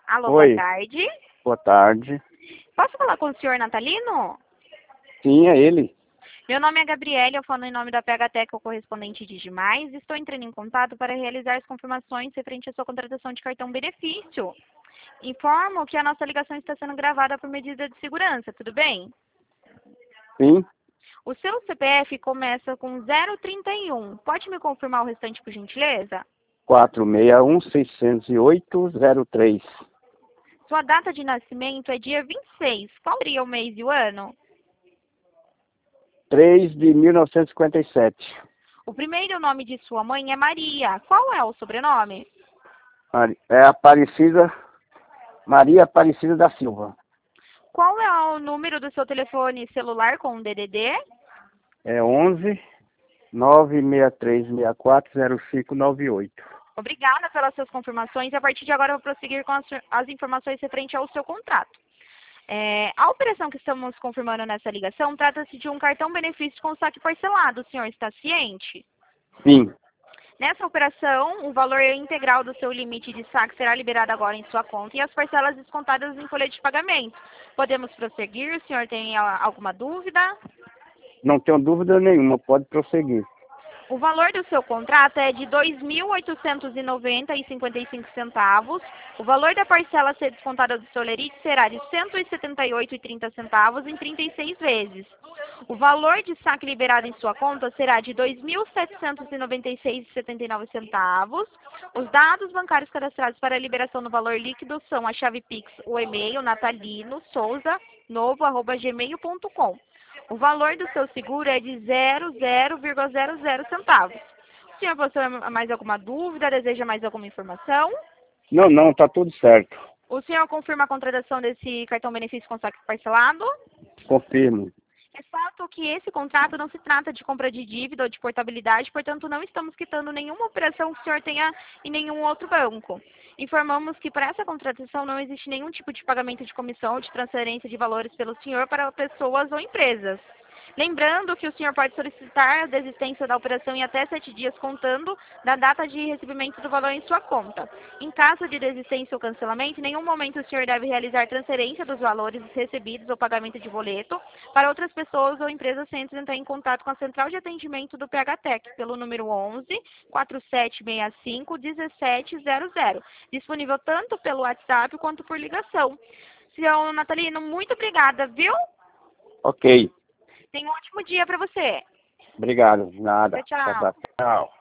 Alô, boa Oi, tarde. boa tarde. Posso falar com o senhor Natalino? Sim, é ele. Meu nome é Gabriele, eu falo em nome da PHTEC, o correspondente de Digimais. Estou entrando em contato para realizar as confirmações referente à sua contratação de cartão benefício. Informo que a nossa ligação está sendo gravada por medida de segurança, tudo bem? Sim, O seu CPF começa com 031. Pode me confirmar o restante, por gentileza? 461-608-03. Sua data de nascimento é dia 26. Qual seria o mês e o ano? 3 de 1957. O primeiro nome de sua mãe é Maria. Qual é o sobrenome? É Aparecida, Maria Aparecida da Silva. Qual é o número do seu telefone celular com o DDD? É 11 963640598. Obrigada pelas suas confirmações e a partir de agora eu vou prosseguir com as informações referentes ao seu contrato. A operação que estamos confirmando nessa ligação trata-se de um cartão benefício com saque parcelado. O senhor está ciente? Sim, Nessa operação, o valor integral do seu limite de saque será liberado agora em sua conta e as parcelas descontadas em folha de pagamento. Podemos prosseguir? O senhor tem alguma dúvida? não tenho dúvida nenhuma, pode prosseguir. O valor do seu contrato é de R$ 2.890,55. O valor da parcela a ser descontada do seu lerite será de R$ 178,30 em 36 vezes. O valor de saque liberado em sua conta será de R$ 2.796,79. Os dados bancários cadastrados para a liberação do valor líquido são a chave Pix, o e-mail natalino.souza@gmail.com. O valor do seu seguro é de 0,00 centavos. O senhor possui mais alguma dúvida? Deseja mais alguma informação? Não, tá tudo certo. O senhor confirma a contratação desse cartão benefício com saque parcelado? Confirmo. É fato que esse contrato não se trata de compra de dívida ou de portabilidade, portanto não estamos quitando nenhuma operação que o senhor tenha em nenhum outro banco. Informamos que para essa contratação não existe nenhum tipo de pagamento de comissão ou de transferência de valores pelo senhor para pessoas ou empresas. Lembrando que o senhor pode solicitar a desistência da operação em até 7 dias contando da data de recebimento do valor em sua conta. Em caso de desistência ou cancelamento, em nenhum momento o senhor deve realizar transferência dos valores recebidos ou pagamento de boleto para outras pessoas ou empresas sem antes entrar em contato com a central de atendimento do PHTEC pelo número 11 4765 1700, disponível tanto pelo WhatsApp quanto por ligação. Senhor Natalino, muito obrigada, viu? Ok, Tenha um ótimo dia para você. obrigado. Nada. Tchau, tchau. Tchau.